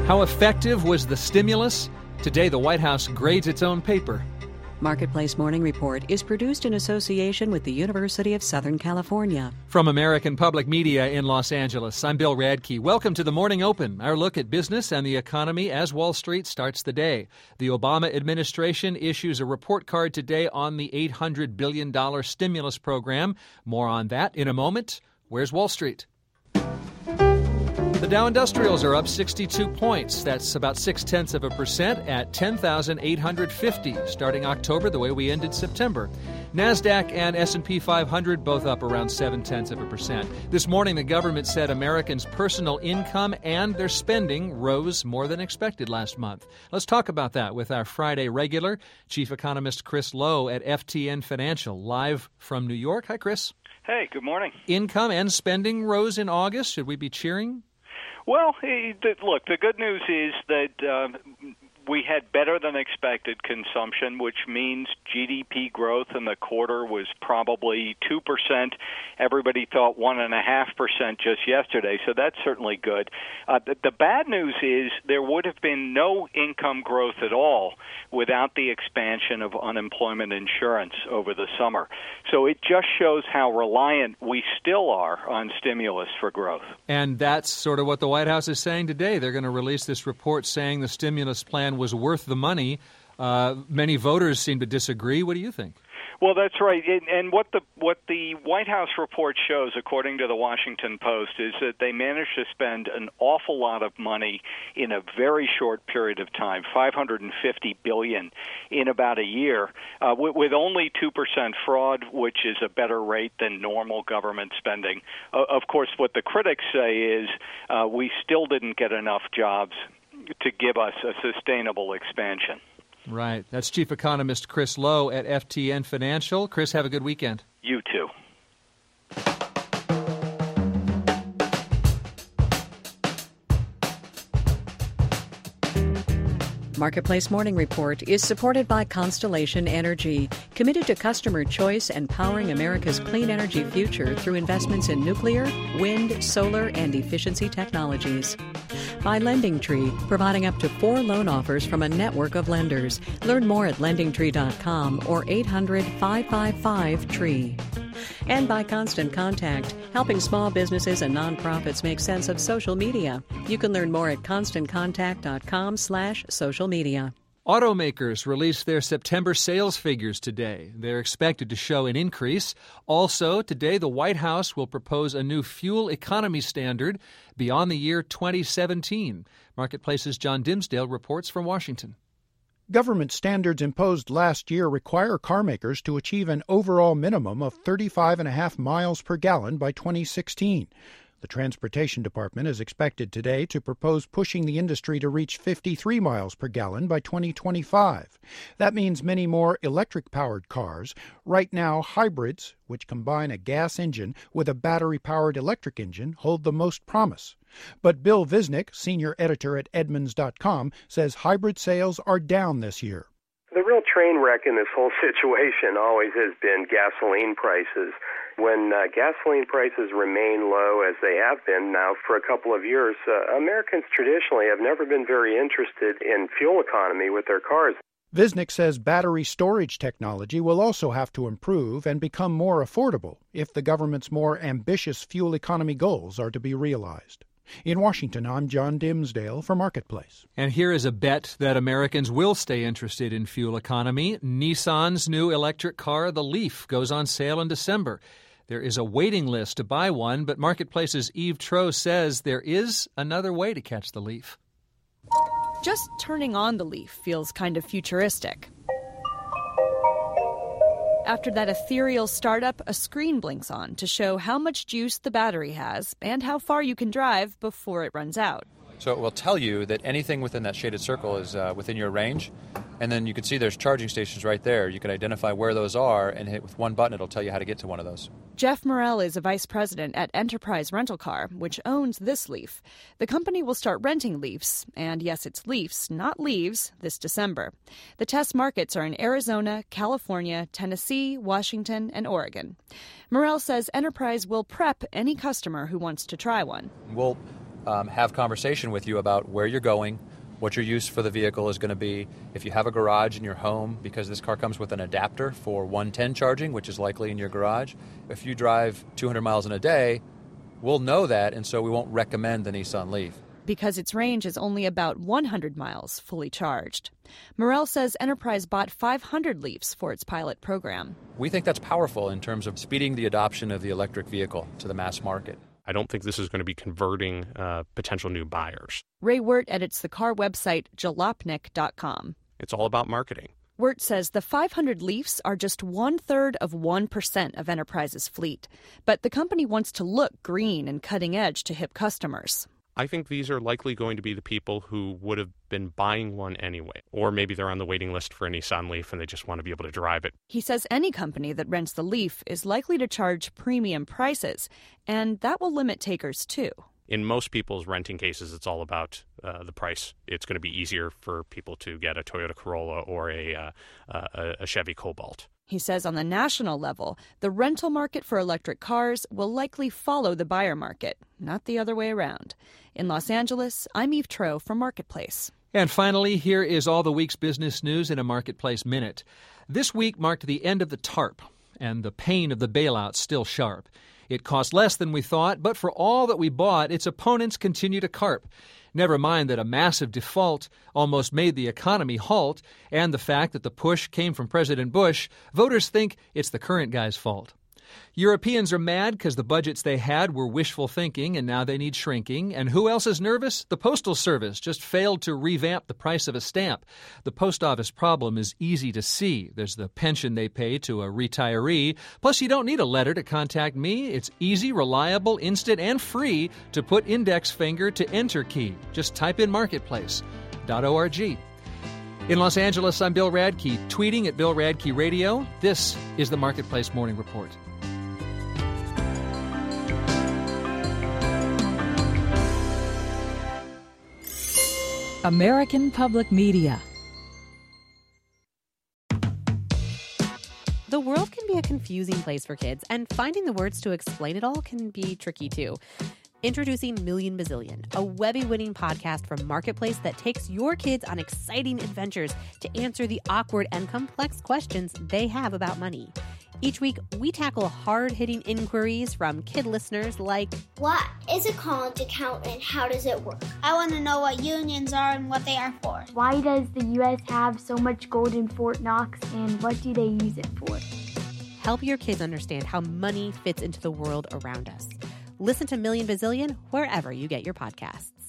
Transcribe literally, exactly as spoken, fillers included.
How effective was the stimulus? Today, the White House grades its own paper. Marketplace Morning Report is produced in association with the University of Southern California. From American Public Media in Los Angeles, I'm Bill Radke. Welcome to the Morning Open, our look at business and the economy as Wall Street starts the day. The Obama administration issues a report card today on the eight hundred billion dollars stimulus program. More on that in a moment. Where's Wall Street? The Dow Industrials are up sixty-two points. That's about six-tenths of a percent at ten thousand eight hundred fifty, starting October the way we ended September. NASDAQ and S and P five hundred both up around seven-tenths of a percent. This morning, the government said Americans' personal income and their spending rose more than expected last month. Let's talk about that with our Friday regular, Chief Economist Chris Lowe at F T N Financial, live from New York. Hi, Chris. Hey, good morning. Income and spending rose in August. Should we be cheering? Well, look, the good news is that uh, we had better than expected consumption, which means G D P growth in the quarter was probably two percent. Everybody thought one point five percent just yesterday, so that's certainly good. Uh, the, the bad news is there would have been no income growth at all without the expansion of unemployment insurance over the summer. So it just shows how reliant we still are on stimulus for growth. And that's sort of what the White House is saying today. They're going to release this report saying the stimulus plan was worth the money. Uh, many voters seem to disagree. What do you think? Well, that's right. And what the what the White House report shows, according to the Washington Post, is that they managed to spend an awful lot of money in a very short period of time, five hundred fifty billion dollars in about a year, uh, with, with only two percent fraud, which is a better rate than normal government spending. Uh, of course, what the critics say is uh, we still didn't get enough jobs to give us a sustainable expansion. Right. That's Chief Economist Chris Lowe at F T N Financial. Chris, have a good weekend. You too. Marketplace Morning Report is supported by Constellation Energy, committed to customer choice and powering America's clean energy future through investments in nuclear, wind, solar, and efficiency technologies. By LendingTree, providing up to four loan offers from a network of lenders. Learn more at lending tree dot com or eight hundred, five five five, T R E E. And by Constant Contact, helping small businesses and nonprofits make sense of social media. You can learn more at constant contact dot com slash social media. Automakers released their September sales figures today. They're expected to show an increase. Also, today, the White House will propose a new fuel economy standard beyond the year twenty seventeen. Marketplace's John Dimsdale reports from Washington. Government standards imposed last year require carmakers to achieve an overall minimum of thirty-five point five miles per gallon by twenty sixteen. The Transportation Department is expected today to propose pushing the industry to reach fifty-three miles per gallon by twenty twenty-five. That means many more electric-powered cars. Right now, hybrids, which combine a gas engine with a battery-powered electric engine, hold the most promise. But Bill Visnick, senior editor at Edmunds dot com, says hybrid sales are down this year. The real train wreck in this whole situation always has been gasoline prices. When uh, gasoline prices remain low, as they have been now for a couple of years, uh, Americans traditionally have never been very interested in fuel economy with their cars. Visnick says battery storage technology will also have to improve and become more affordable if the government's more ambitious fuel economy goals are to be realized. In Washington, I'm John Dimsdale for Marketplace. And here is a bet that Americans will stay interested in fuel economy. Nissan's new electric car, the Leaf, goes on sale in December. There is a waiting list to buy one, but Marketplace's Eve Troe says there is another way to catch the Leaf. Just turning on the Leaf feels kind of futuristic. After that ethereal startup, a screen blinks on to show how much juice the battery has and how far you can drive before it runs out. So it will tell you that anything within that shaded circle is uh, within your range. And then you can see there's charging stations right there. You can identify where those are and hit with one button. It'll tell you how to get to one of those. Jeff Morrell is a vice president at Enterprise Rental Car, which owns this Leaf. The company will start renting Leafs, and yes, it's Leafs, not leaves, this December. The test markets are in Arizona, California, Tennessee, Washington, and Oregon. Morrell says Enterprise will prep any customer who wants to try one. We'll um, have conversation with you about where you're going, what your use for the vehicle is going to be. If you have a garage in your home, because this car comes with an adapter for one ten charging, which is likely in your garage. If you drive two hundred miles in a day, we'll know that, and so we won't recommend the Nissan Leaf. Because its range is only about one hundred miles fully charged. Morell says Enterprise bought five hundred Leafs for its pilot program. We think that's powerful in terms of speeding the adoption of the electric vehicle to the mass market. I don't think this is going to be converting uh, potential new buyers. Ray Wirt edits the car website jalopnik dot com. It's all about marketing. Wirt says the five hundred Leafs are just one-third of one percent of Enterprise's fleet. But the company wants to look green and cutting edge to hip customers. I think these are likely going to be the people who would have been buying one anyway. Or maybe they're on the waiting list for a Nissan Leaf and they just want to be able to drive it. He says any company that rents the Leaf is likely to charge premium prices, and that will limit takers too. In most people's renting cases, it's all about uh, the price. It's going to be easier for people to get a Toyota Corolla or a, uh, uh, a Chevy Cobalt. He says on the national level, the rental market for electric cars will likely follow the buyer market, not the other way around. In Los Angeles, I'm Eve Troeh for Marketplace. And finally, here is all the week's business news in a Marketplace Minute. This week marked the end of the TARP, and the pain of the bailout still sharp. It cost less than we thought, but for all that we bought, its opponents continue to carp. Never mind that a massive default almost made the economy halt, and the fact that the push came from President Bush, voters think it's the current guy's fault. Europeans are mad because the budgets they had were wishful thinking and now they need shrinking. And who else is nervous? The Postal Service just failed to revamp the price of a stamp. The post office problem is easy to see. There's the pension they pay to a retiree. Plus, you don't need a letter to contact me. It's easy, reliable, instant, and free to put index finger to enter key. Just type in marketplace dot org. In Los Angeles, I'm Bill Radke, tweeting at Bill Radke Radio. This is the Marketplace Morning Report. American Public Media. The world can be a confusing place for kids, and finding the words to explain it all can be tricky too. Introducing Million Bazillion, a Webby-winning podcast from Marketplace that takes your kids on exciting adventures to answer the awkward and complex questions they have about money. Each week, we tackle hard-hitting inquiries from kid listeners like, what is a college account and how does it work? I want to know what unions are and what they are for. Why does the U S have so much gold in Fort Knox and what do they use it for? Help your kids understand how money fits into the world around us. Listen to Million Bazillion wherever you get your podcasts.